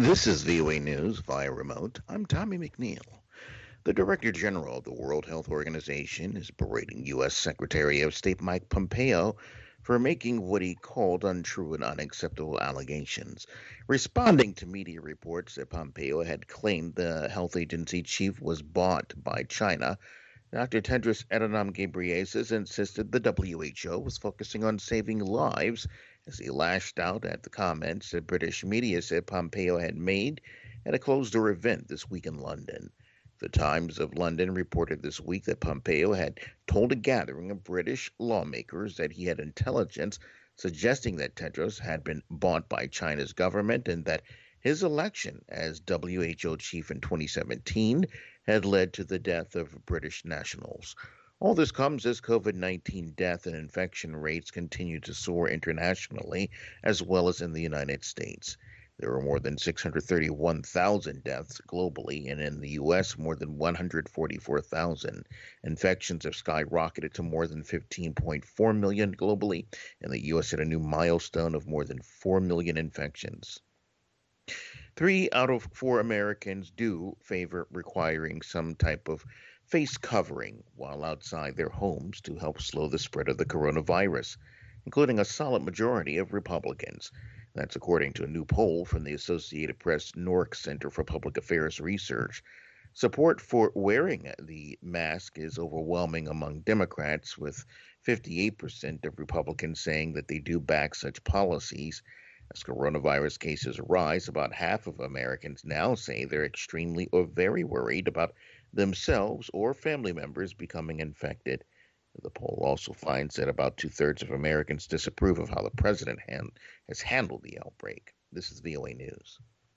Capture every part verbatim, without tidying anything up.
This is V O A News via remote. I'm Tommy McNeil. The Director General of the World Health Organization is berating U S. Secretary of State Mike Pompeo for making what he called untrue and unacceptable allegations, responding to media reports that Pompeo had claimed the health agency chief was bought by China. Doctor Tedros Adhanom Ghebreyesus insisted the W H O was focusing on saving lives as he lashed out at the comments that British media said Pompeo had made at a closed-door event this week in London. The Times of London reported this week that Pompeo had told a gathering of British lawmakers that he had intelligence suggesting that Tedros had been bought by China's government and that his election as W H O chief in twenty seventeen had led to the death of British nationals. All this comes as COVID nineteen death and infection rates continue to soar internationally as well as in the United States. There are more than six hundred thirty-one thousand deaths globally, and in the U S, more than one hundred forty-four thousand. Infections have skyrocketed to more than fifteen point four million globally, and the U S hit a new milestone of more than four million infections. Three out of four Americans do favor requiring some type of face covering while outside their homes to help slow the spread of the coronavirus, including a solid majority of Republicans. That's according to a new poll from the Associated Press N O R C Center for Public Affairs Research. Support for wearing the mask is overwhelming among Democrats, with fifty-eight percent of Republicans saying that they do back such policies. As coronavirus cases rise, about half of Americans now say they're extremely or very worried about themselves or family members becoming infected. The poll also finds that about two-thirds of Americans disapprove of how the president hand, has handled the outbreak. This is V O A News.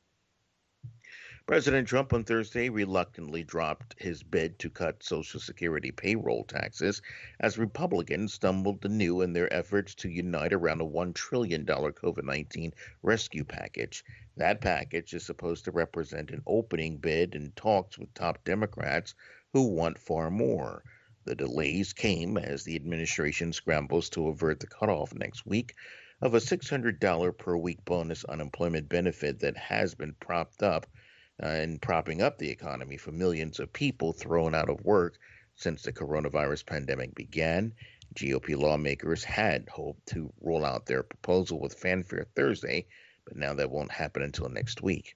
President Trump on Thursday reluctantly dropped his bid to cut Social Security payroll taxes as Republicans stumbled anew in their efforts to unite around a one trillion dollars COVID nineteen rescue package. That package is supposed to represent an opening bid in talks with top Democrats who want far more. The delays came as the administration scrambles to avert the cutoff next week of a six hundred dollars per week bonus unemployment benefit that has been propped up uh, and propping up the economy for millions of people thrown out of work since the coronavirus pandemic began. G O P lawmakers had hoped to roll out their proposal with fanfare Thursday, but now that won't happen until next week.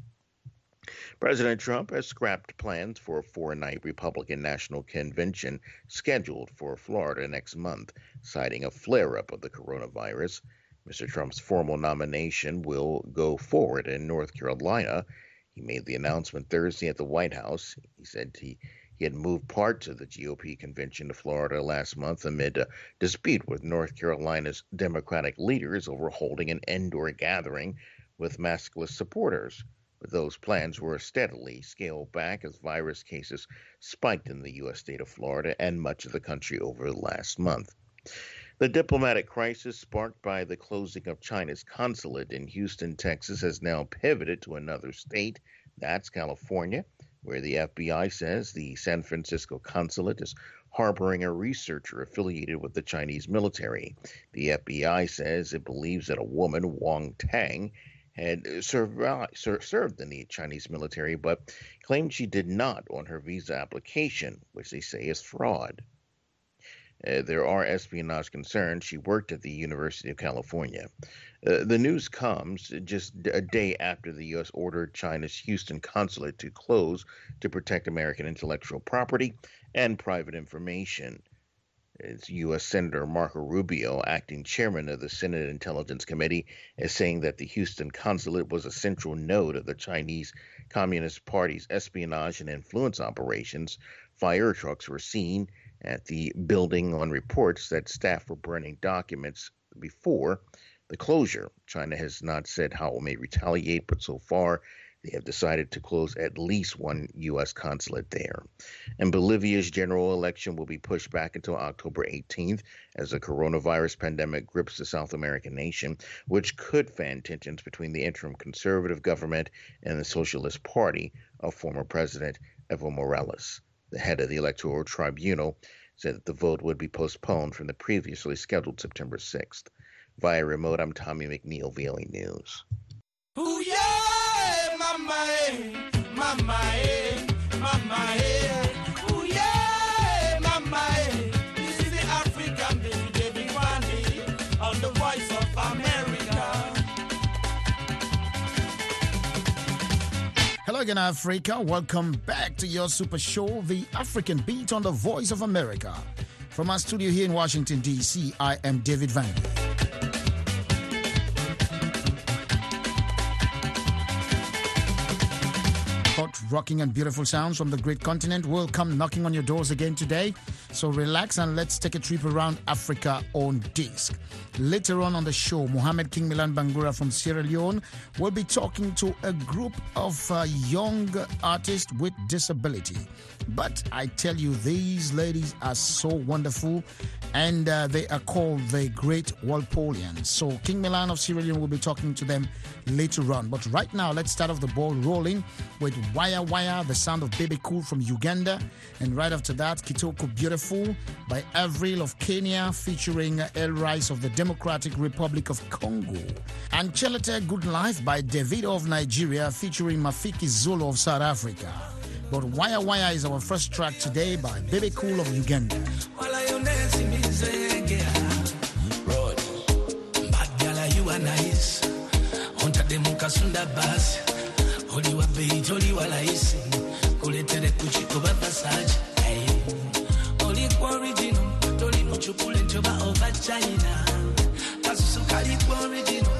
President Trump has scrapped plans for a four-night Republican National Convention scheduled for Florida next month, citing a flare-up of the coronavirus. Mister Trump's formal nomination will go forward in North Carolina. He made the announcement Thursday at the White House. He said he, he had moved parts of the G O P convention to Florida last month amid a dispute with North Carolina's Democratic leaders over holding an indoor gathering with maskless supporters. But those plans were steadily scaled back as virus cases spiked in the U S state of Florida and much of the country over the last month. The diplomatic crisis sparked by the closing of China's consulate in Houston, Texas, has now pivoted to another state. That's California, where the F B I says the San Francisco consulate is harboring a researcher affiliated with the Chinese military. The F B I says it believes that a woman, Wang Tang, had survived, served in the Chinese military, but claimed she did not on her visa application, which they say is fraud. Uh, there are espionage concerns. She worked at the University of California. Uh, the news comes just a day after the U S ordered China's Houston consulate to close to protect American intellectual property and private information. It's U S. Senator Marco Rubio, acting chairman of the Senate Intelligence Committee, is saying that the Houston consulate was a central node of the Chinese Communist Party's espionage and influence operations. Fire trucks were seen at the building on reports that staff were burning documents before the closure. China has not said how it may retaliate, but so far they have decided to close at least one U S consulate there. And Bolivia's general election will be pushed back until October eighteenth as the coronavirus pandemic grips the South American nation, which could fan tensions between the interim conservative government and the Socialist Party of former President Evo Morales. The head of the Electoral Tribunal said that the vote would be postponed from the previously scheduled September sixth. Via remote, I'm Tommy McNeil, V O A News. Ooh, yeah! eh, mama eh, mama eh, ooh yeah, mama eh. This is the African baby, David Wande, on the Voice of America. Hello again, Africa. Welcome back to your super show, The African Beat on the Voice of America. From our studio here in Washington, D C, I am David Wande. Hot, rocking and beautiful sounds from the great continent will come knocking on your doors again today. So relax and let's take a trip around Africa on disc. Later on on the show, Mohamed King Milan Bangura from Sierra Leone will be talking to a group of uh, young artists with disability. But I tell you, these ladies are so wonderful, and uh, they are called the Great Walpolians. So King Milan of Sierra Leone will be talking to them later on. But right now, let's start off the ball rolling with Waya Waya, the sound of Baby Cool from Uganda. And right after that, Kitoko Beautiful by Avril of Kenya featuring El Rice of the Democratic Republic of Congo. And Chelete Good Life by Davido of Nigeria featuring Mafiki Zulu of South Africa. But Waya Waya is our first track today by Baby Cool of Uganda. Oliwa beat, oliwa laisi, kuletere kuchiko babasaji. Oliwa original, toli muchupule nchoba over China. Kasusu kaliwa original,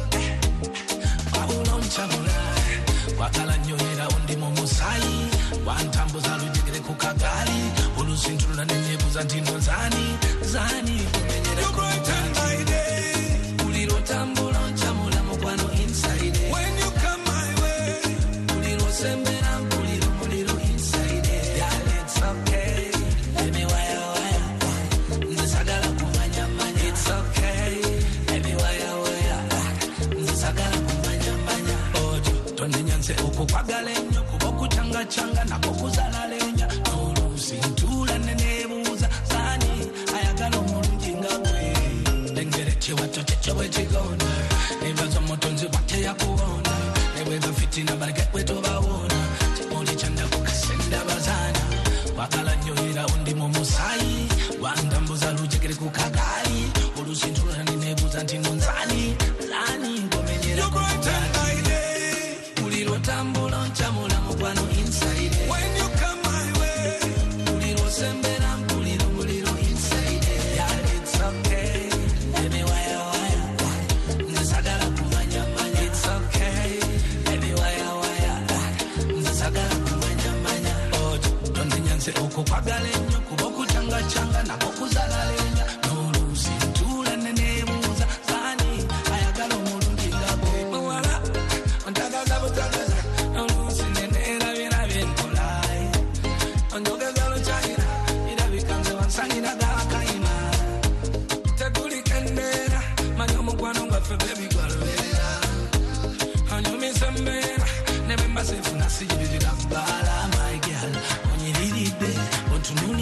waulo mchamula. Wakala nyonyera undi momusai, wantambo za lujegere kukagali. Ulusintrula nenyebu za ntino zani, zani kumenyere kukagali. Uliro tambula mchamula mkwano inside. When you come my way, sembera muliro muliro inside it. Yeah, it's okay. Let me wire wire. Nzisagala kumanya manya. It's okay. Let me wire wire. Nzisagala kumanya manya. Ojo, tonde nyanse uko kwagale nyo kuboku changa changa na kokuzala lenya. Nolusi ntula nenebuza zani ayagala omulungi nga gwe. Lengere chiwato chechowe chigona. Nebaza motonzi wate ya kuona. Nebaza fitina barike kwetu bawona. Chimoli chanda kukasenda bazana. Wakala nyohira undi momusai. Wandambuza lujegere kukagali. Olusintura nenebuza ntinonzani. Zani ngomenyera kukagali. Uliro tambulo nchamula mkwano inside. When you come my way. Uliro sembera muliro muliro inside. Yeah, it's okay. Let me wire wire. Nzisagala kumanya manya. It's okay. Let me wire wire. Nzisagala kumanya manya. Ojo, tonde nyanse uko kwagale nyo kuboku changa changa na kokuzala lenya. Nolusi ntula nenebuza zani ayagala omulungi nga gwe. Mwala, ontagaza butagaza. Nolusi nenera bina byenkolai. Onjogeza luchayira. Irabikanze wansanyira gakaima. Teguli kendera. Manyo mukwano ngwaffe baby gwalubera. Hanyomi sembera. Nebe mbasefu nasijibirira mbala my girl. Onyiride. Ontunula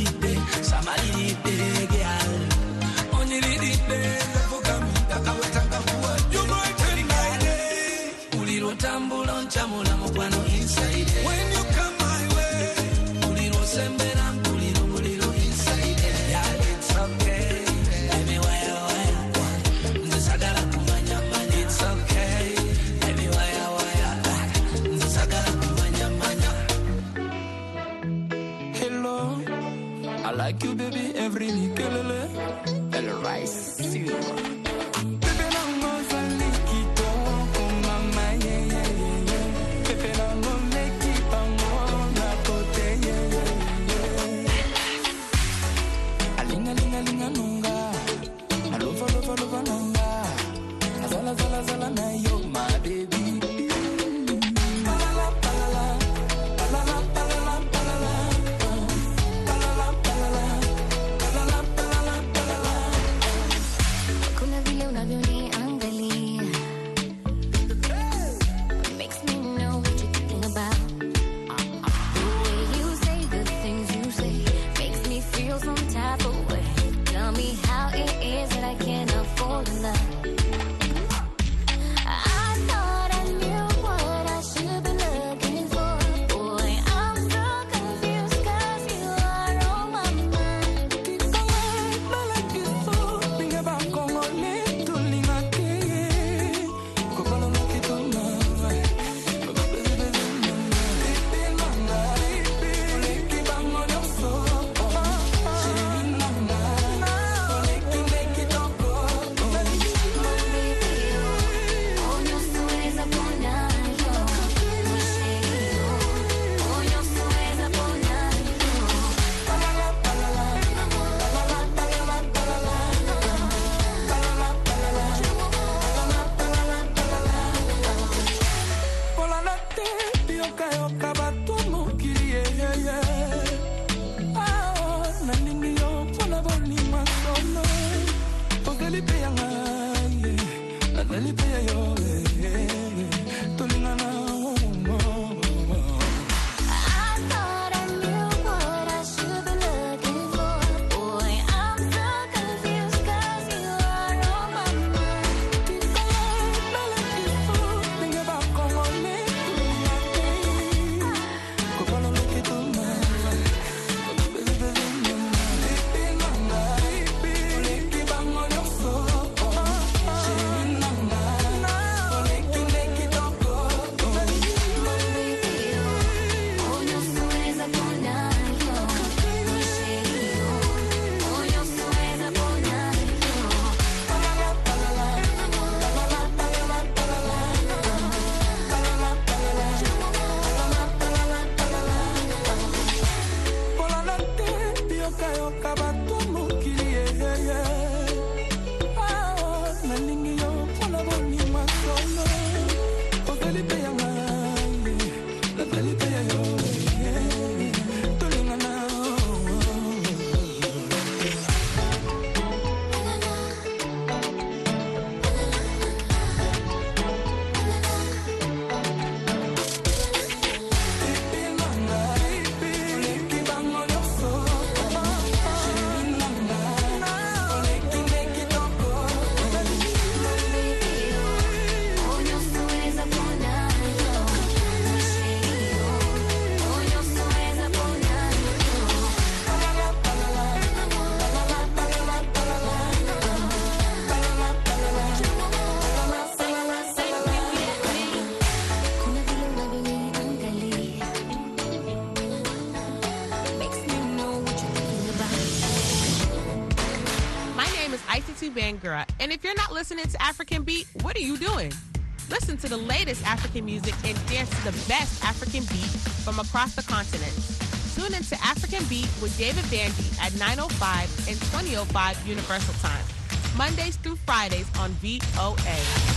Bangura. And if you're not listening to African Beat, what are you doing? Listen to the latest African music and dance to the best African beat from across the continent. Tune into African Beat with David Bandy at nine oh five and twenty oh five Universal Time, Mondays through Fridays on V O A.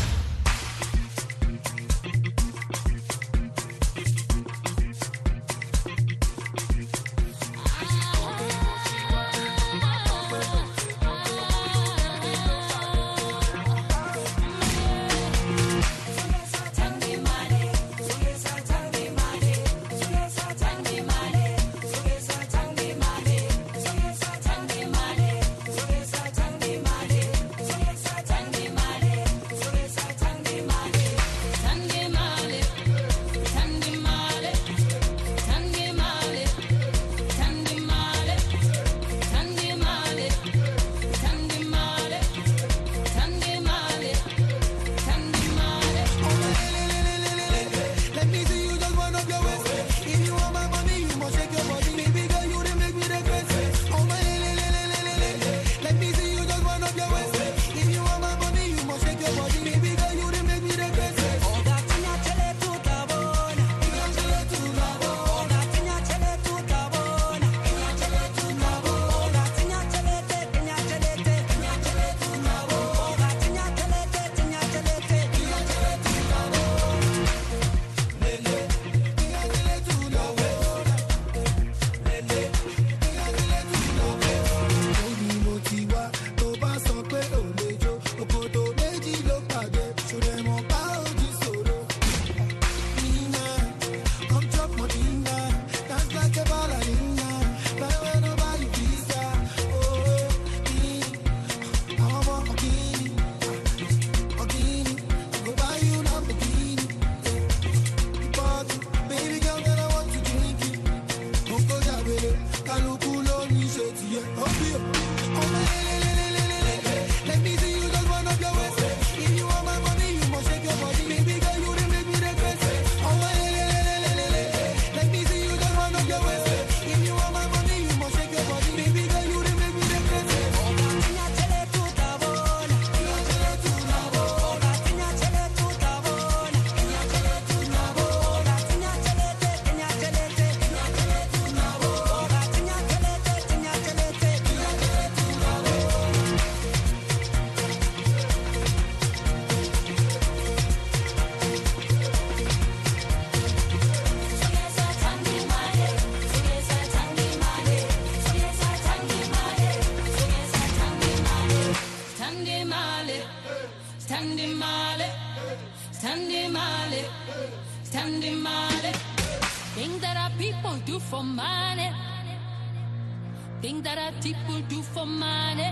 Tandi male. Things that our people do for money. Things that our people do for money.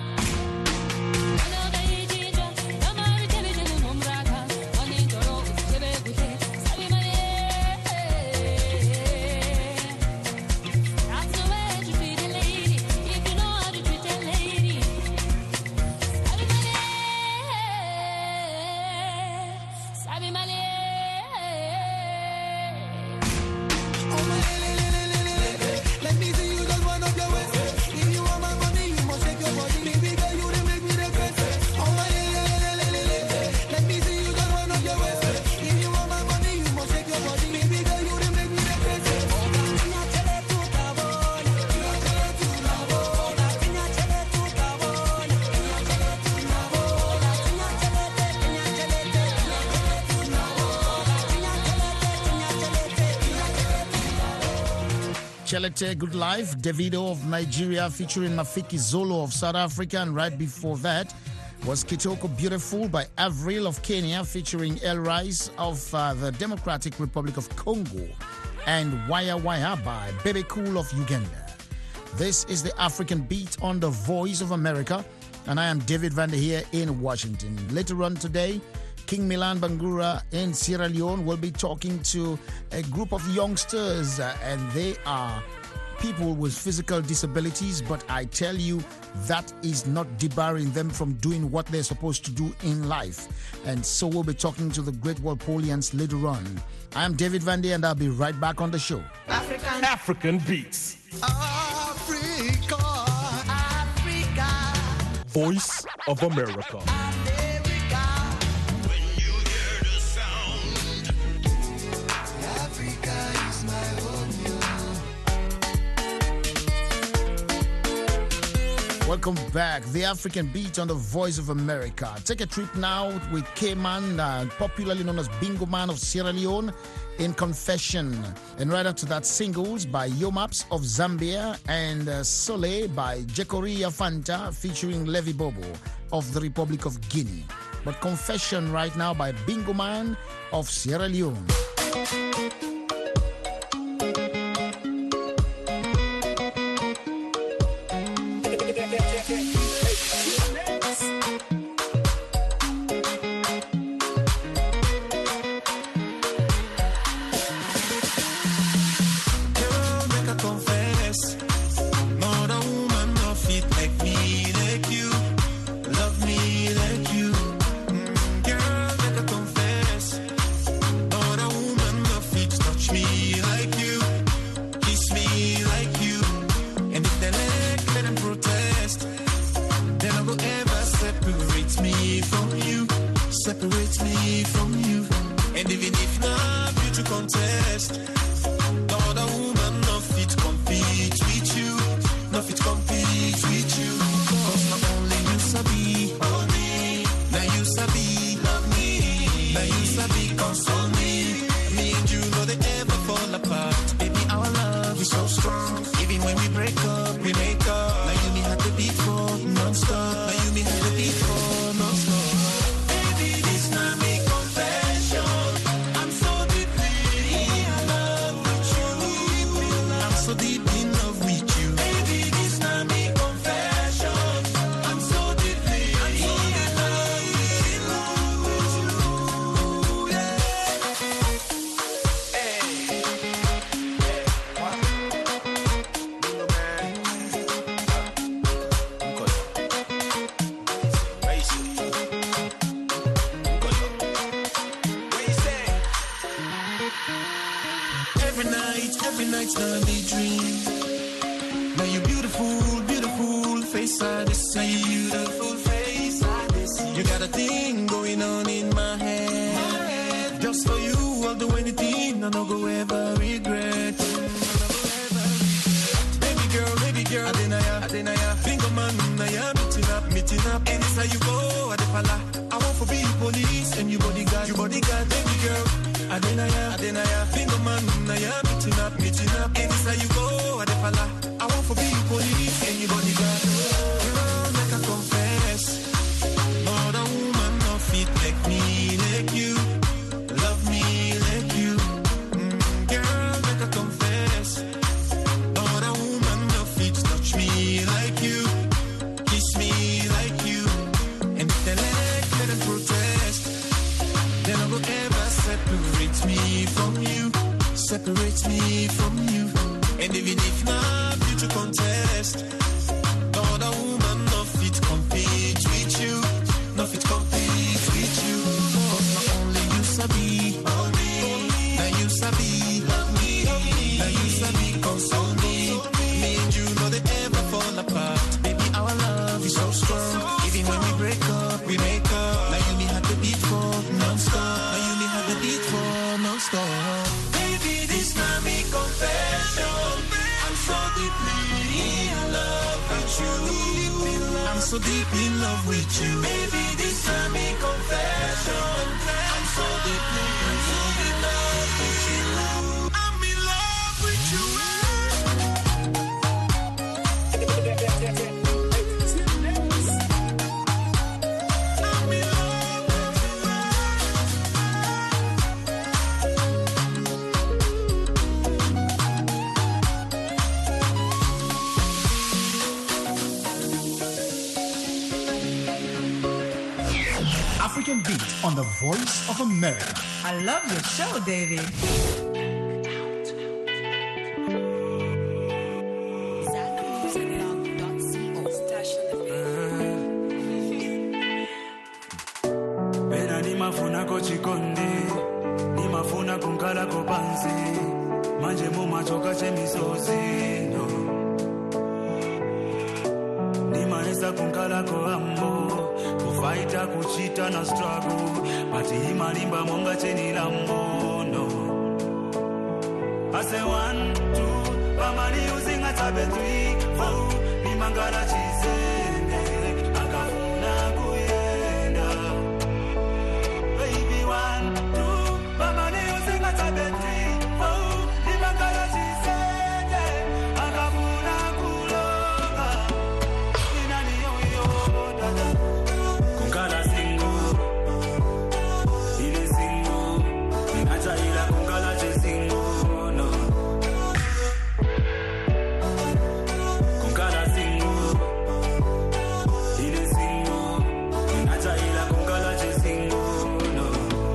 Chelete Good Life, Davido of Nigeria featuring Mafiki Zolo of South Africa, and right before that was Kitoko Beautiful by Avril of Kenya featuring El Rice of uh, the Democratic Republic of Congo, and Waya Waya by Bebe Cool of Uganda. This is the African Beat on the Voice of America, and I am David Vander here in Washington. Later on today, King Milan Bangura in Sierra Leone will be talking to a group of youngsters, uh, and they are people with physical disabilities, but I tell you, that is not debarring them from doing what they're supposed to do in life. And so we'll be talking to the Great Walpolians later on. I am David Vandy, and I'll be right back on the show. African, African Beats. Africa, Africa, Voice of America. America. When you hear the sound, Africa is my home. Welcome back. The African Beat on the Voice of America. Take a trip now with K-Man, uh, popularly known as Bingo Man of Sierra Leone, in Confession. And right after that, singles by Yomaps of Zambia and uh, Soleil by Jekoria Fanta featuring Levi Bobo of the Republic of Guinea. But Confession right now by Bingo Man of Sierra Leone. Love me like you. me from you, separates me from you. And even if not future contest, no other woman no fit compete with you, no fit compete with you. Cause not only you sabi, now you sabi, now you sabi console me. Me and you know they ever fall apart. Baby, our love is so strong. Even when we break up, we make up. Now you need have the beat for non-stop. Now you need have the beat for non-stop. Baby, this not me confession. I'm so deeply in love with you. I'm so deep in love with you. Baby, this not me confession. I'm so deeply, I'm so in love with you. I'm in love with you. African Beat on the Voice of America. I love your show, David. Bena ni mafuna kochikonde, ni mafuna kunkala kopansi, manje muma choka chemisozi, no. Ni maesa kunkala koambo, kufaita kuchita na struggle, but hima limba monga cheni lambo, no. I say one, two, pamani using a tabe three, four, ni mangala chisende, akafuna kuyenda. Baby one, two, pamani using a tabe three, four, ni mangala chisende, akafuna kuloga. Inani yo yo, dada. Kunkala single, ile single, ninacha ila kunkala che single, no. Kunkala single, ile single, ninacha ila kunkala che single, no.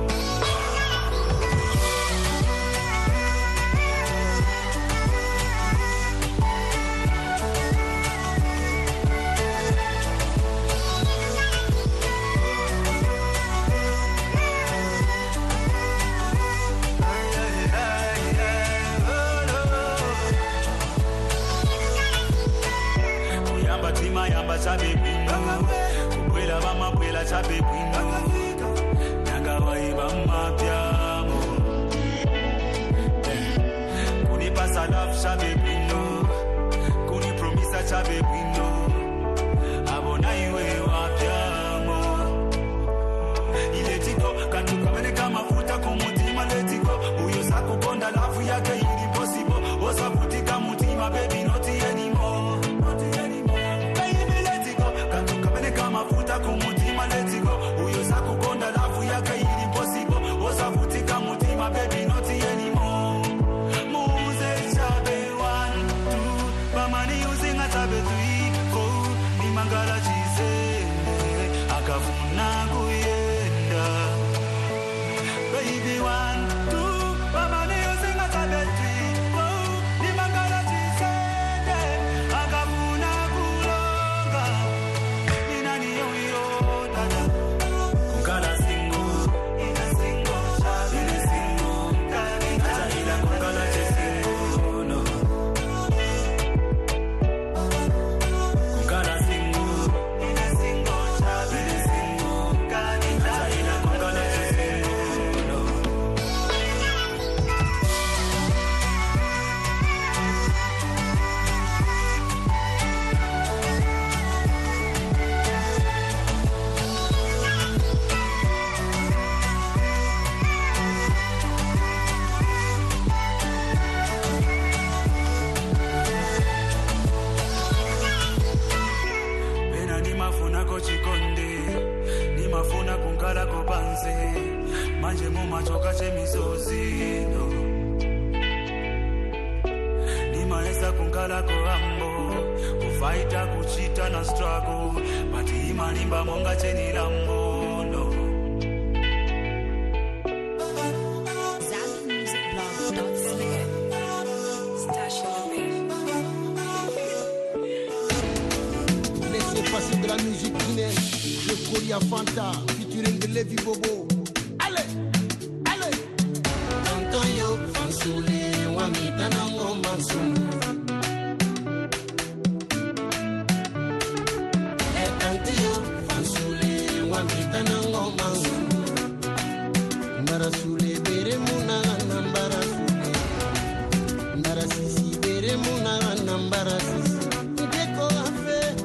Yamba tima yamba chabe kwino, kukwela bama kwela chabe kwino, nyanga waiba mapyamo. Kuni pasa love chabe kwino, kuni promisa chabe kwino, abona iwe wapyamo. Ile tiko katuka mene kama futa kumutima letiko, uyo sakukonda lafu yake ili possible, osa futika mutima baby not anymore. Baby let it go, katuka mene kama futa kumutima letiko, uyo sakukonda lafu yake ili possible, osa futika mutima baby not anymore. Muze chabe one, two, pamani using a chabe three, four, ni mangala chisende, akafuna kuyenda. Baby one, two, pamani using a chabe three, four, ni mangala chisende, akafuna kuloga. Inani yo yo, dada. Kunkala single, ina single, ina single, acha ila kunkala che single, no. Kunkala single, ina single, ina single, acha ila kunkala che single, no. Bena ni mafuna kochikonde, ni mafuna kunkala kopanse, manje muma choka chemisozi, no. Ni maesa kunkala koambo, kufaita kuchita na struggle, but hima limba monga cheni lambo, no. Fanta featuring the Levy Bobo. Allez, allez. Antonio Fansule, Wamita Nango Mansum. Antonio Fansule, Wamita Nango Mansum. Narasule, Beremuna, Nambara Sule. Narasisi, Beremuna, Nambara Sisi. Ideko Afe.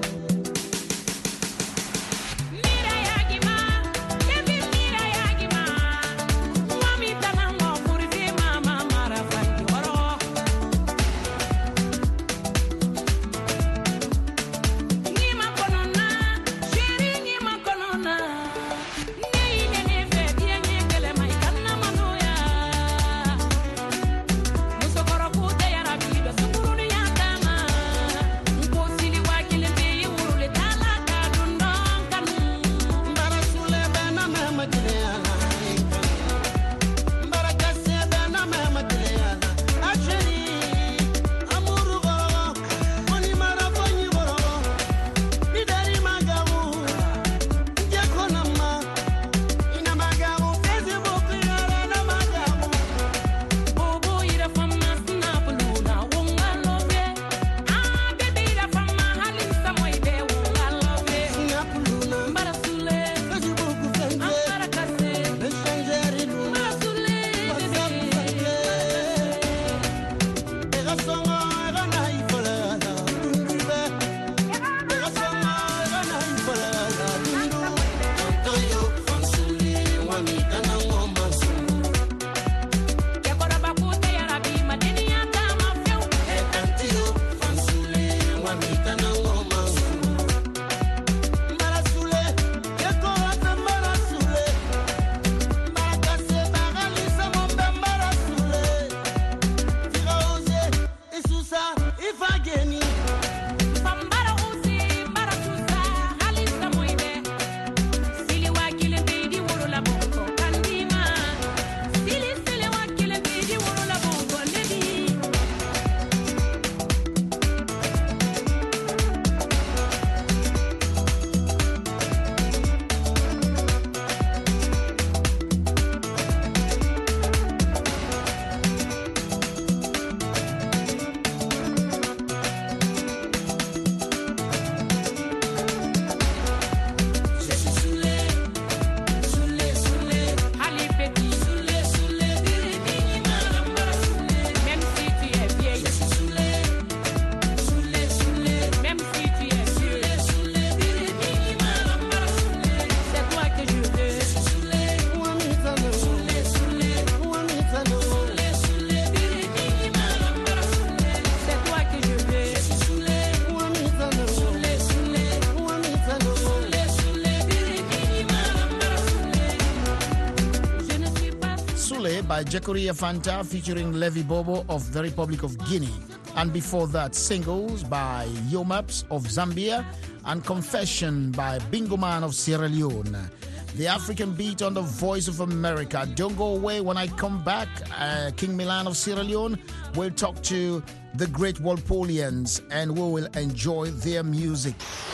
By Jekoria Fanta featuring Levy Bobo of the Republic of Guinea. And before that, singles by Yomaps of Zambia and Confession by Bingo Man of Sierra Leone. The African beat on the Voice of America. Don't go away. When I come back, uh, King Milan of Sierra Leone will talk to the great Walpolians and we will enjoy their music.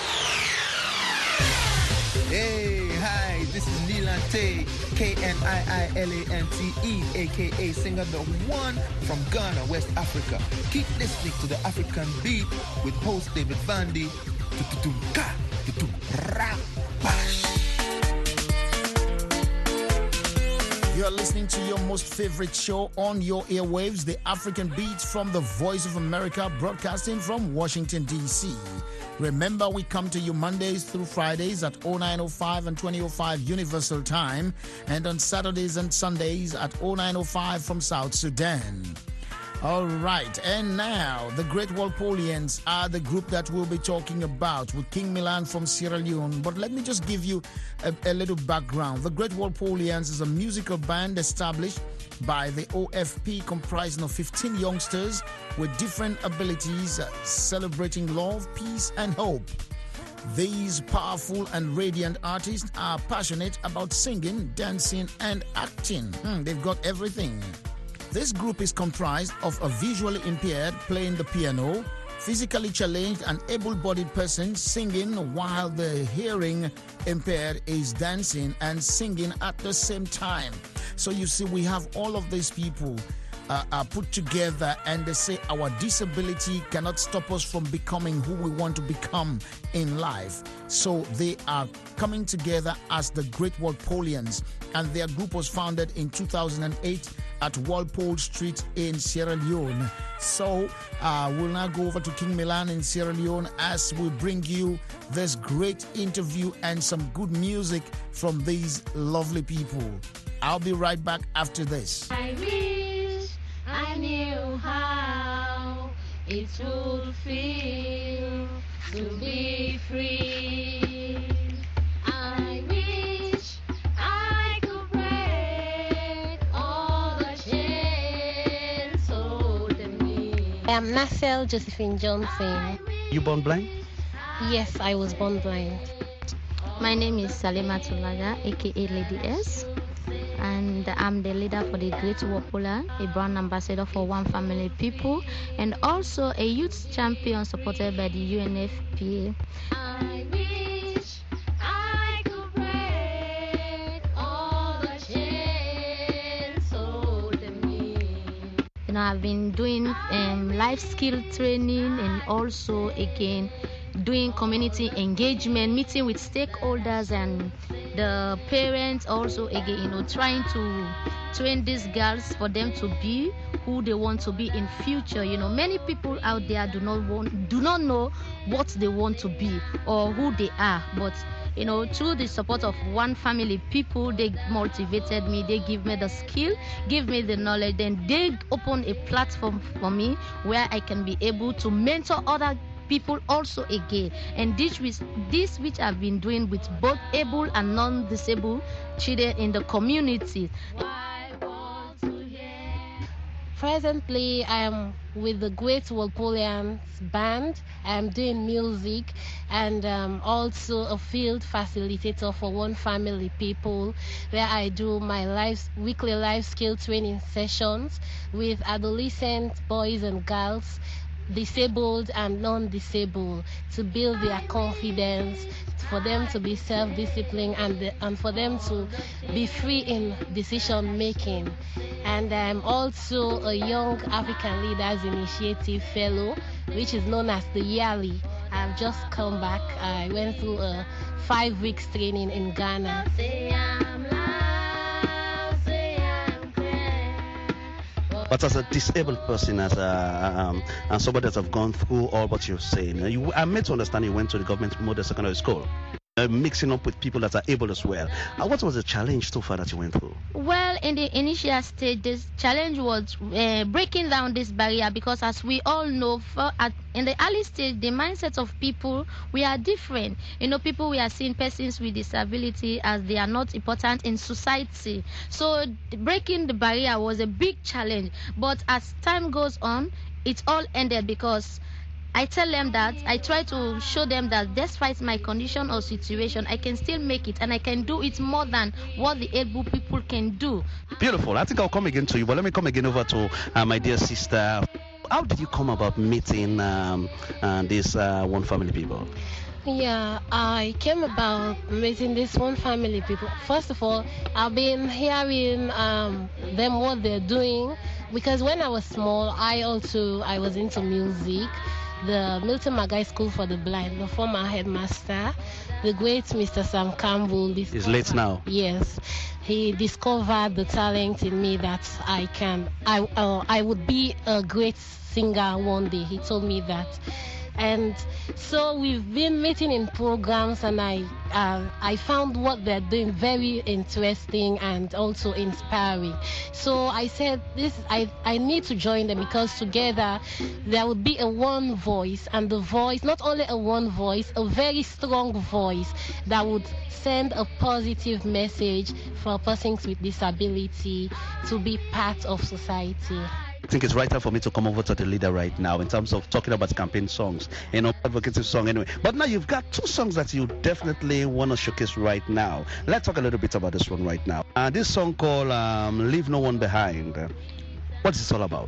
Hey, hi, this is Nilante, K N I I L A N T E, a k a singer the one from Ghana, West Africa. Keep listening to the African Beat with host David Vandy. Tu-tu-tum-ka, tu-tum-ra-bash. You're listening to your most favorite show on your airwaves, the African Beats from the Voice of America, broadcasting from Washington, D C. Remember, we come to you Mondays through Fridays at oh nine oh five and twenty oh five Universal Time, and on Saturdays and Sundays at oh nine oh five from South Sudan. All right, and now the Great Walpolians are the group that we'll be talking about with King Milan from Sierra Leone. But let me just give you a, a little background. The Great Walpolians is a musical band established by the O F P comprising of fifteen youngsters with different abilities, uh, celebrating love, peace, and hope. These powerful and radiant artists are passionate about singing, dancing, and acting. Hmm, they've got everything. This group is comprised of a visually impaired playing the piano, physically challenged and able-bodied person singing while the hearing impaired is dancing and singing at the same time. So you see, we have all of these people Uh, are put together, and they say our disability cannot stop us from becoming who we want to become in life. So they are coming together as the Great Walpolians, and their group was founded in two thousand eight at Walpole Street in Sierra Leone. So uh, we'll now go over to King Milan in Sierra Leone as we bring you this great interview and some good music from these lovely people. I'll be right back after this. I wish I knew how it would feel to be free. I wish I could break all the chains holding me. I am Nassel Josephine Johnson. You born blind? Yes, I was born blind. My name is Salima Tulaga, aka Lady S, and I'm the leader for the Great Walpola, a brand ambassador for One Family People, and also a youth champion supported by the U N F P A. I wish I could break all the chains holding me. You know, I've been doing um, life skill training and also again doing community engagement, meeting with stakeholders and the parents, also again, you know, trying to train these girls for them to be who they want to be in future. You know, many people out there do not want, do not know what they want to be or who they are, but you know, through the support of One Family People, they motivated me, they give me the skill, give me the knowledge, and they open a platform for me where I can be able to mentor other people also again, and this which this which I've been doing with both able and non-disabled children in the community. Presently, I am with the Great Walpolians band. I am doing music and um, also a field facilitator for One Family People, where I do my life, weekly life skill training sessions with adolescent boys and girls, disabled and non-disabled, to build their confidence, for them to be self-disciplined, and the, and for them to be free in decision making. And I'm also a Young African Leaders Initiative Fellow, which is known as the Yearly. I've just come back. I went through a five weeks training in Ghana. But as a disabled person, as a um, and somebody that have gone through all what you're saying, you, I'm made to understand you went to the government model secondary school, uh, mixing up with people that are able as well. Uh, what was the challenge so far that you went through? Well, in the initial stage, this challenge was uh, breaking down this barrier, because as we all know, for, at, in the early stage, the mindset of people, we are different. You know, people, we are seeing persons with disability as they are not important in society. So the, breaking the barrier was a big challenge. But as time goes on, it all ended, because I tell them that, I try to show them that despite my condition or situation, I can still make it, and I can do it more than what the able people can do. Beautiful. I think I'll come again to you, but let me come again over to uh, my dear sister. How did you come about meeting um, uh, this uh, One Family People? Yeah, I came about meeting this One Family People. First of all, I've been hearing um, them what they're doing, because when I was small, I also I was into music. The Milton Magai School for the Blind, the former headmaster, the great Mister Sam Campbell. He's late now. Yes, he discovered the talent in me that I can, I, uh, I would be a great singer one day. He told me that. And so we've been meeting in programs, and I uh, I found what they're doing very interesting and also inspiring. So I said, this I, I need to join them, because together there would be a one voice, and the voice, not only a one voice, a very strong voice that would send a positive message for persons with disability to be part of society. I think it's right time for me to come over to the leader right now in terms of talking about campaign songs, you know, advocacy song anyway. But now you've got two songs that you definitely want to showcase right now. Let's talk a little bit about this one right now. Uh, this song called um, Leave No One Behind. What's this all about?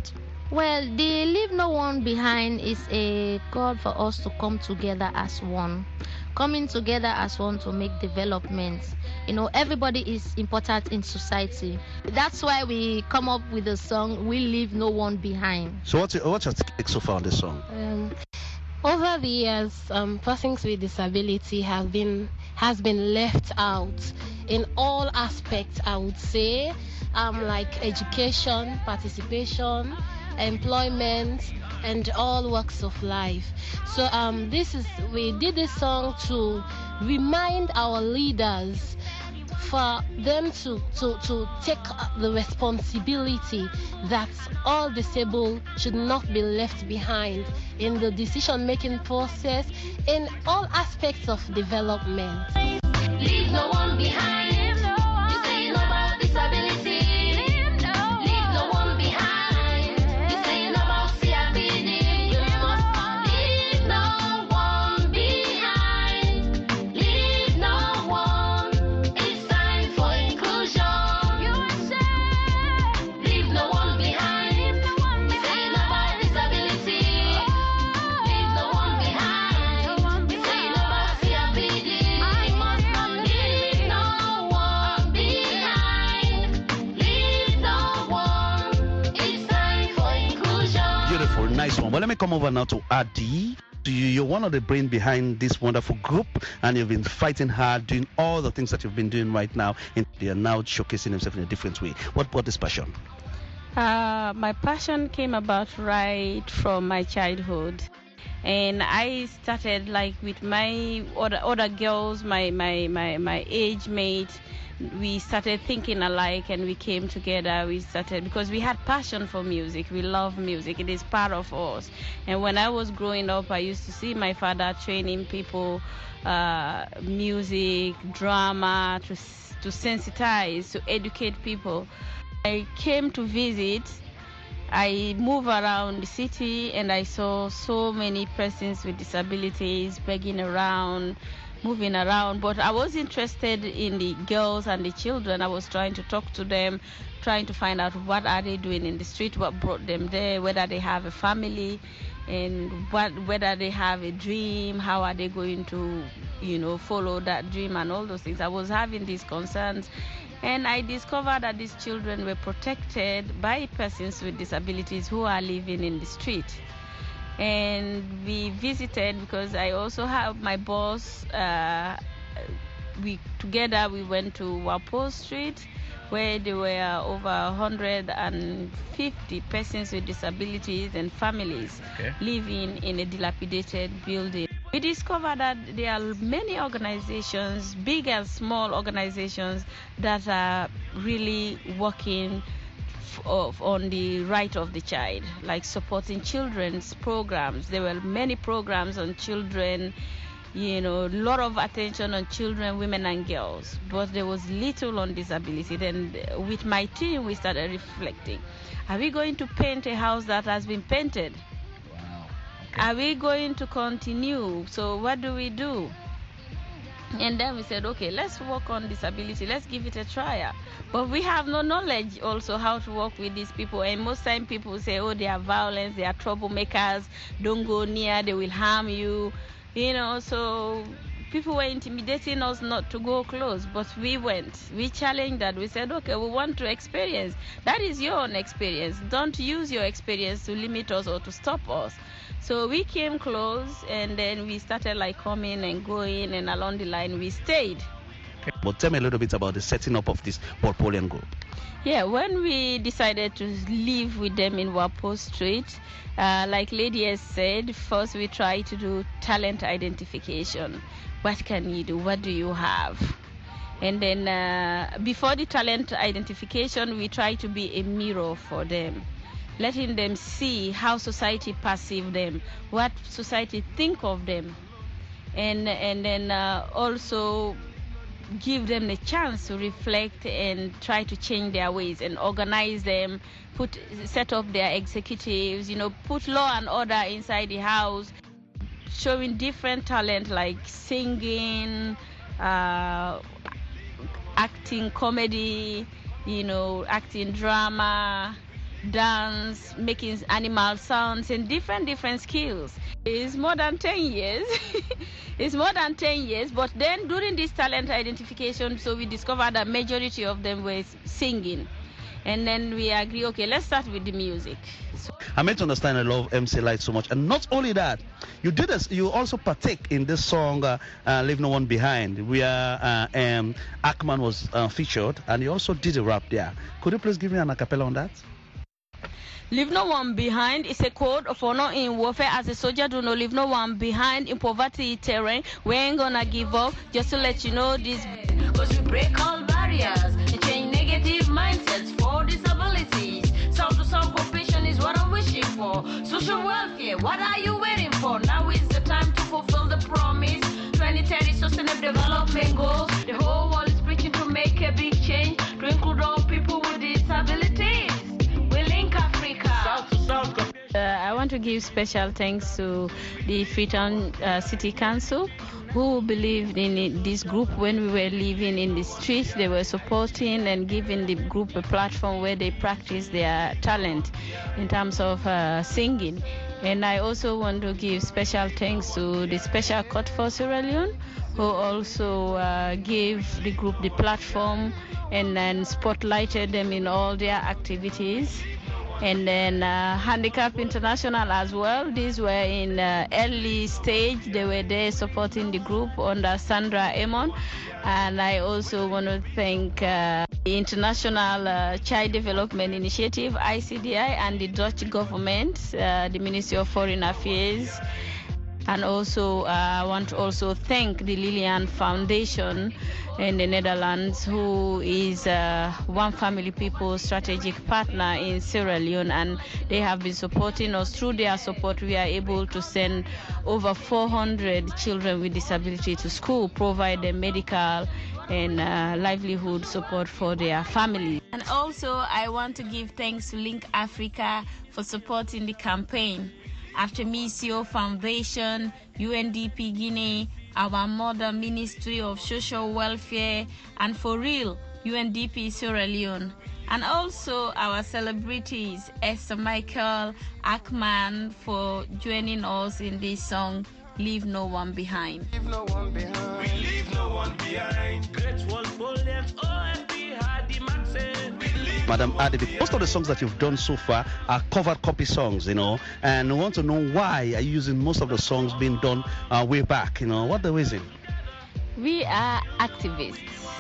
Well, the Leave No One Behind is a call for us to come together as one. Coming together as one to make developments. You know, everybody is important in society. That's why we come up with the song, We Leave No One Behind. So what's your, what's your take so far on this song? Um, over the years, um, persons with disability have been has been left out in all aspects, I would say, um, like education, participation, employment, and all walks of life. So um, this is we did this song to remind our leaders for them to, to, to take the responsibility that all disabled should not be left behind in the decision-making process in all aspects of development. Leave no one behind. You say no about disability. Leave no one behind. You say no about C R P D. You must leave no one behind. Leave no one. It's time for inclusion. U S A. Leave no one behind. You say no about disability. Leave no one behind. You say no about C R P D. Leave no one behind. Leave no one. It's time for inclusion. Beautiful, nice one. Well, let me come over now to Adi. You- You're one of the brain behind this wonderful group, and you've been fighting hard, doing all the things that you've been doing right now, and they are now showcasing themselves in a different way. What brought this passion? Uh, my passion came about right from my childhood. And I started like with my other, other girls, my, my, my, my age mates. We started thinking alike and we came together. We started because we had passion for music. We love music. It is part of us. And when I was growing up, I used to see my father training people, uh, music, drama, to, to sensitize, to educate people. I came to visit. I moved around the city and I saw so many persons with disabilities begging around, moving around. But I was interested in the girls and the children. I was trying to talk to them, trying to find out what are they doing in the street, what brought them there, whether they have a family, and what whether they have a dream, how are they going to, you know, follow that dream and all those things. I was having these concerns. And I discovered that these children were protected by persons with disabilities who are living in the street. And we visited because I also have my boss. Uh, we together we went to Wapo Street, where there were over one hundred fifty persons with disabilities and families Okay. living in a dilapidated building. We discovered that there are many organizations, big and small organizations, that are really working f- of, on the right of the child, like supporting children's programs. There were many programs on children, you know, a lot of attention on children, women and girls, but there was little on disability. Then with my team, we started reflecting. Are we going to paint a house that has been painted? Are we going to continue? So what do we do? And then we said, okay, let's work on disability. Let's give it a try. But we have no knowledge also how to work with these people. And most time people say, oh, they are violent, they are troublemakers, don't go near, they will harm you. You know, so people were intimidating us not to go close, but we went. We challenged that. We said, okay, we want to experience. That is your own experience. Don't use your experience to limit us or to stop us. So we came close, and then we started like coming and going, and along the line we stayed. But tell me a little bit about the setting up of this Walpolean group. Yeah, when we decided to live with them in Wapo Street, uh, like Lady has said, first we try to do talent identification. What can you do? What do you have? And then uh, before the talent identification, we try to be a mirror for them, letting them see how society perceives them, what society think of them, and and then uh, also give them the chance to reflect and try to change their ways and organize them, put set up their executives, you know, put law and order inside the house, showing different talent like singing, uh, acting comedy, you know, acting drama, dance, making animal sounds, and different different skills. It's more than ten years. It's more than ten years, but then during this talent identification, so we discovered that majority of them were singing. And then we agree, okay, let's start with the music. So I made to understand I love M C Lyte so much. And not only that, you did this, you also partake in this song, uh, uh, Leave No One Behind, where uh, um, Ackman was uh, featured, and you also did a rap there. Could you please give me an acapella on that? Leave no one behind is a code of honor in warfare. As a soldier, do not leave no one behind in poverty terrain. We ain't gonna give up, just to let you know this. Cause we break all barriers and change negative mindsets for disabilities. South to South cooperation is what I'm wishing for. Social welfare, what are you waiting for? Now is the time to fulfill the promise. twenty thirty sustainable development goals. The whole world is preaching to make a big change, to include all people with disabilities. We link Africa. South to South. Uh, I want to give special thanks to the Freetown uh, City Council, who believed in it, this group when we were living in the streets. They were supporting and giving the group a platform where they practice their talent in terms of uh, singing. And I also want to give special thanks to the Special Court for Sierra Leone, who also uh, gave the group the platform and then spotlighted them in all their activities. And then uh, Handicap International as well. These were in uh, early stage. They were there supporting the group under Sandra Amon. And I also want to thank uh, the International uh, Child Development Initiative, I C D I, and the Dutch government, uh, the Ministry of Foreign Affairs. And also, uh, I want to also thank the Lilian Foundation in the Netherlands, who is uh, One Family People strategic partner in Sierra Leone, and they have been supporting us. Through their support, we are able to send over four hundred children with disability to school, provide them medical and uh, livelihood support for their family. And also, I want to give thanks to Link Africa for supporting the campaign. Aftermisio Foundation, U N D P Guinea, our mother Ministry of Social Welfare, and for real, U N D P Sierra Leone. And also our celebrities, Esther Michael, Ackman, for joining us in this song, Leave No One Behind. Leave no one behind. We leave no one behind. Great World Polians, O M P, Hardy Maxen. Madam Adi, most of the songs that you've done so far are covered copy songs, you know, and we want to know why are you using most of the songs being done uh, way back, you know, what the reason? We are activists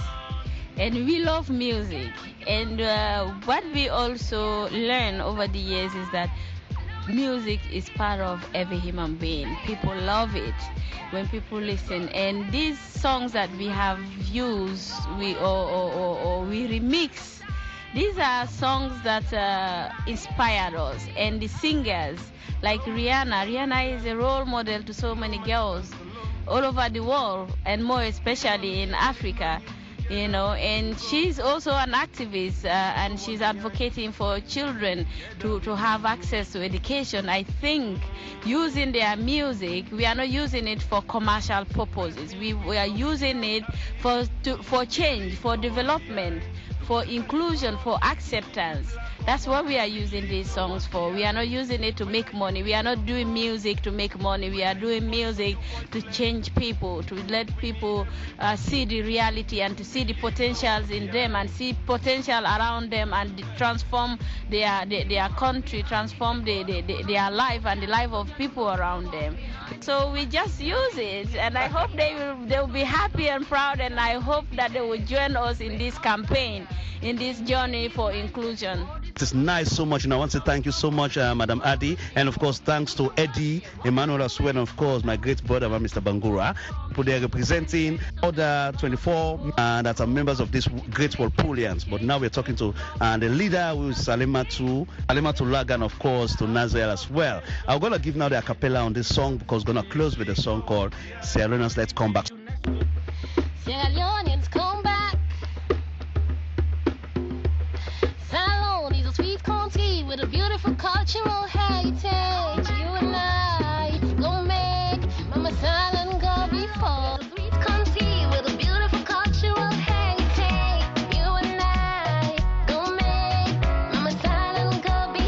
and we love music, and uh, what we also learn over the years is that music is part of every human being. People love it when people listen, and these songs that we have used, we or, or, or, or we remix. These are songs that uh, inspired us, and the singers like Rihanna. Rihanna is a role model to so many girls all over the world, and more especially in Africa, you know, and she's also an activist, uh, and she's advocating for children to, to have access to education. I think using their music, we are not using it for commercial purposes. We, we are using it for, to, for change, for development, for inclusion, for acceptance. That's what we are using these songs for. We are not using it to make money. We are not doing music to make money. We are doing music to change people, to let people uh, see the reality and to see the potentials in them and see potential around them and transform their their, their country, transform the, the, the, their life and the life of people around them. So we just use it, and I hope they will they will be happy and proud, and I hope that they will join us in this campaign, in this journey for inclusion. It is nice so much, and I want to thank you so much, uh, Madam Adi, and of course thanks to Eddie, Emmanuel as well, and of course my great brother, Mister Bangura. They are representing other twenty-four uh, that are members of this Great World Polians, but now we're talking to uh, the leader, who is Salimatu, Salimatu Lagan, of course, to Nazel as well. I'm going to give now the acapella on this song because we're going to close with a song called Sierra Leoneans Let's Come Back. Sierra Leoneans come back. Sierra Leone is a sweet country with a beautiful cultural heritage. You and I gon' make Mama Silent go before. Sweet country with a beautiful cultural heritage. You and I gon' make Mama Silent go before.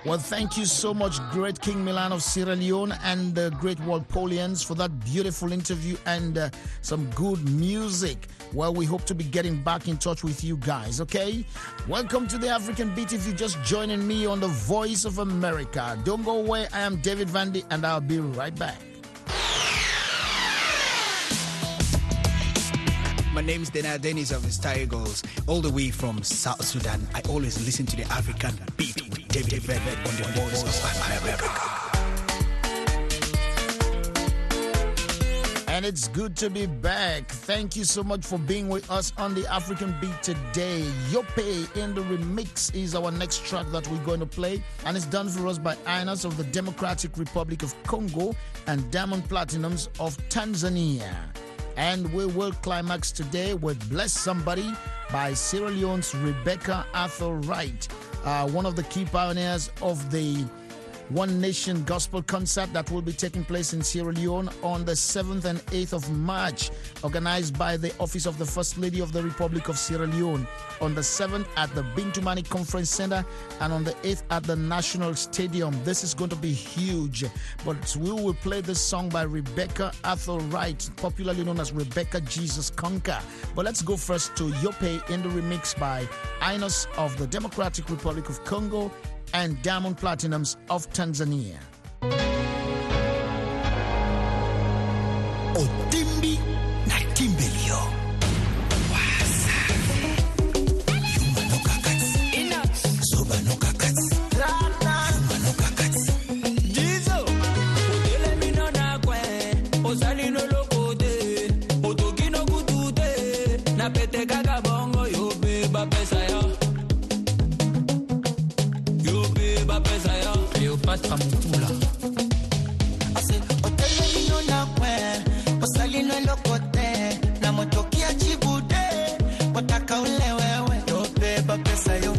Well, thank you so much, great King Milan of Sierra Leone and the great Walpolians, for that beautiful interview and uh, some good music. Well, we hope to be getting back in touch with you guys, okay? Welcome to the African Beat. If you're just joining me on the Voice of America, don't go away. I am David Vandy, and I'll be right back. My name is Dena Dennis of the Star Eagles, all the way from South Sudan. I always listen to the African Beat with David Velvet on the Voice of America. And it's good to be back. Thank you so much for being with us on the African Beat today. Yope in the Remix is our next track that we're going to play. And it's done for us by Inas of the Democratic Republic of Congo and Diamond Platinums of Tanzania. And we will climax today with Bless Somebody by Sierra Leone's Rebecca Arthur Wright, uh, one of the key pioneers of the One Nation Gospel Concert that will be taking place in Sierra Leone on the seventh and eighth of March, organized by the Office of the First Lady of the Republic of Sierra Leone. On the seventh at the Bintumani Conference Center and on the eighth at the National Stadium. This is going to be huge. But we will play this song by Rebecca Arthur Wright, popularly known as Rebecca Jesus Conquer. But let's go first to Yope in the Remix by Inos of the Democratic Republic of Congo and Diamond Platinums of Tanzania. Otimbi na Timbelio. Wasa. Yuma no kakats. Enough. Soba no kakats. Rata. Yuma no kakats. Jizo. Odele mi no na kwe. Osali no lokote. Otoki no kutute. Na pete kaka bongo yo beba pesa ya. Cleopatra Mutula. I said, Otele mino na kwe, osali no lokote, na motokia chibude, wataka ule wewe, yo beba pesa yo,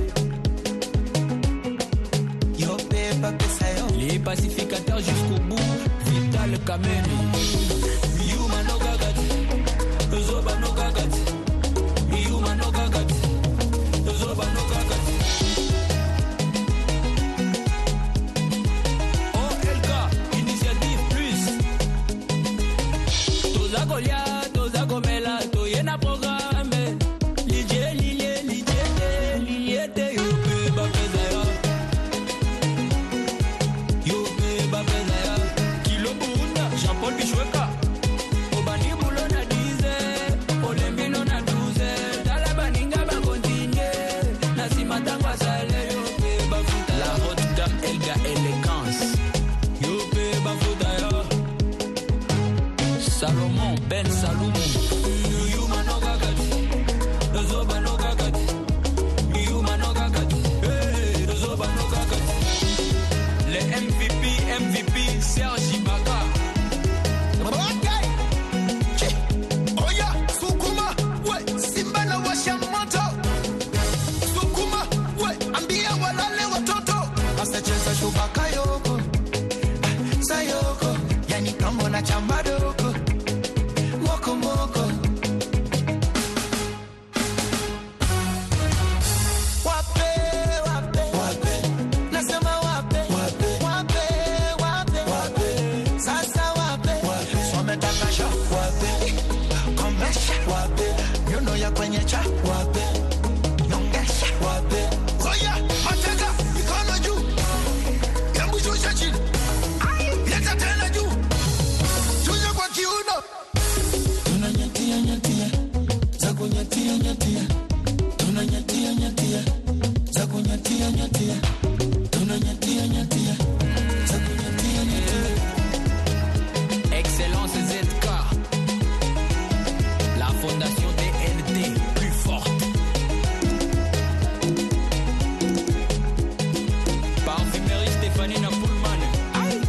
yo beba pesa yo. Les pacificateurs jusqu'au bout, Vital Kameni. Yuma no gagati, Zoba no gagati, Yuma no gagati, Zoba no gagati. Goliath, Zagomela, Toyena programme. Lilie, lilie, lilie, lilie, yo beba pesa yo beba pesa Kilo Bunda, Jean-Paul Bichweka. Obani Bulo na dize, Olembino na douze. Talabaninga ba continue, Nasima Tangwa sale yo beba futa. La haute gamme Elga Elegance, yo beba futa yo. Salomon Ben Salomon. Yuma no gagati, Zoba no gagati, Yuma no gagati, hey, Zoba no gagati. Les M V P, M V P, Serge Ibaka. Okay. Che. Oya, Sukuma, we, Simba na washa moto. Sukuma, we, ambia walale watoto. Asacheza shubaka yoko, sayoko, yani kambo na chambado. Moko moko. Wape, wape, wape. Nasema wape, wape, wape, wape, wape. Sasa wape, wape. Sometaka sha, wape. Komesha, wape. Yuno ya kwenye cha, wape. Nyongesha, wape. Oya, mateka, mikono juu. Yambu shusha chini. Leta tena juu. Shusha kwa kiuno. Tunanyatia nyatia, za kunyatia nyatia. Tunanyatia nyatia, za kunyatia nyatia. Tunanyatia nyatia, za kunyatia nyatia. Excellence Z K, la fondation D N D, plus forte. Parfumerie Stéphanie Napoulman. Aïe.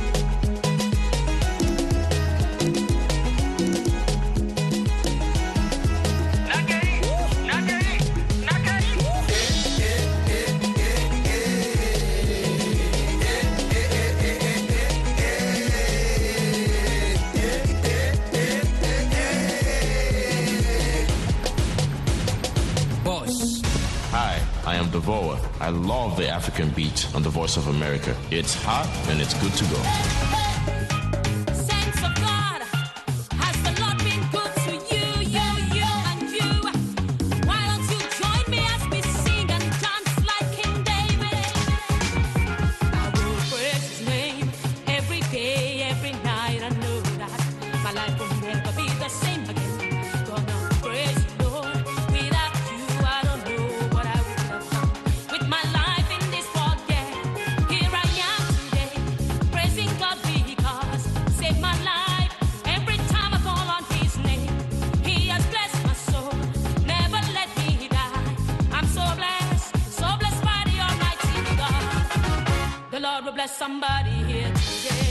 I am Devoa. I love the African beat on the Voice of America. It's hot and it's good to go. Saints of God, has the Lord been good to you, you, you, and you? Why don't you join me as we sing and dance like King David? I will praise His name every day, every night. I know that my life will never be the same again. Gonna praise you, Lord. Without you, I don't know what I would have done with my life in this world. Yeah, here I am today, praising God because saved my life. Every time I call on His name, He has blessed my soul, never let me die. I'm so blessed, so blessed by the Almighty God. The Lord will bless somebody here today.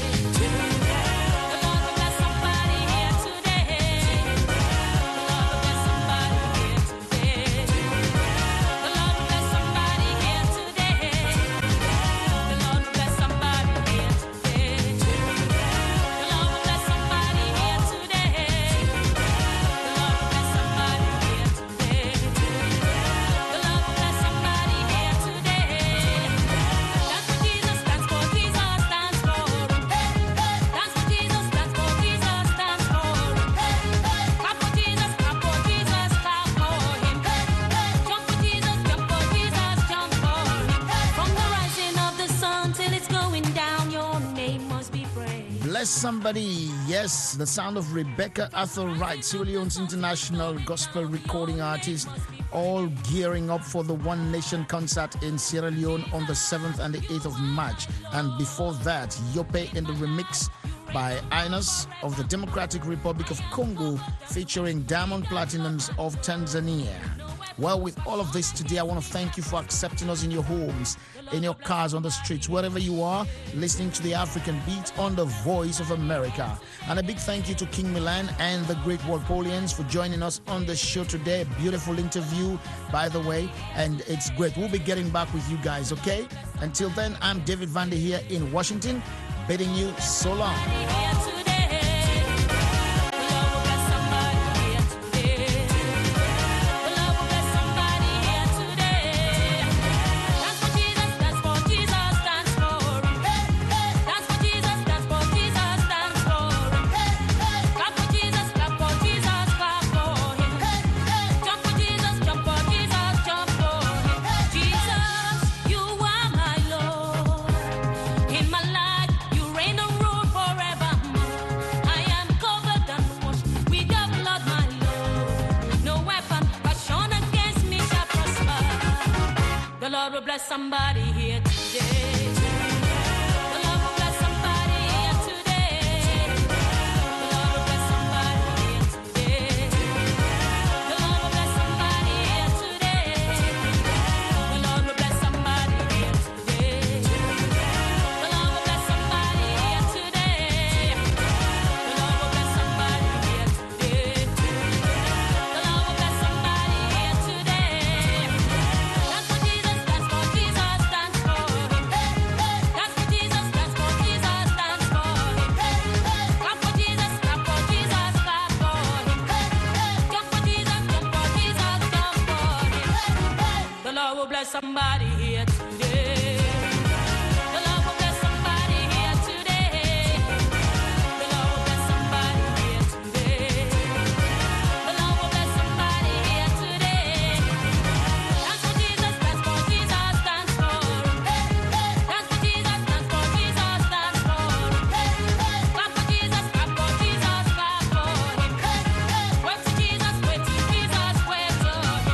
The Lord will bless somebody here today. The Lord will bless somebody here today. The Lord will bless somebody here today. The Lord will bless somebody here today. The Lord will bless somebody here today. The Lord will bless somebody here today. The Lord will bless somebody here today. That's what Jesus stands for. Jesus stands for. That's what Jesus stands for. Jesus stands for. Clap for Jesus, clap for Jesus, clap for Him. Jump for Jesus, jump for Jesus, jump for Him. From the rising of the sun till it's going down, your name must be praised. Bless somebody. Yes, the sound of Rebecca Arthur Wright, Sierra Leone's international gospel recording artist, all gearing up for the One Nation concert in Sierra Leone on the seventh and the eighth of March. And before that, Yope in the remix by Inos of the Democratic Republic of Congo, featuring Diamond Platinums of Tanzania. Well, with all of this today, I want to thank you for accepting us in your homes, in your cars, on the streets, wherever you are, listening to the African Beat on the Voice of America. And a big thank you to King Milan and the Great Walpolians for joining us on the show today. Beautiful interview, by the way, and it's great. We'll be getting back with you guys, okay? Until then, I'm David Vander here in Washington, bidding you so long. Bless somebody here today. The Lord will bless somebody here today. The Lord will bless somebody here today. The Lord will bless somebody here today. The Lord will bless somebody here today. The Lord will bless somebody here today. The Lord will bless somebody here today. The Lord will bless somebody here today. That's what Jesus stands for. Jesus stands for Him. That's what Jesus stands for. Jesus stands for Him. Clap for Jesus, clap for Jesus, clap for Him. Jump for Jesus, jump for Jesus, jump for Him. The Lord will bless somebody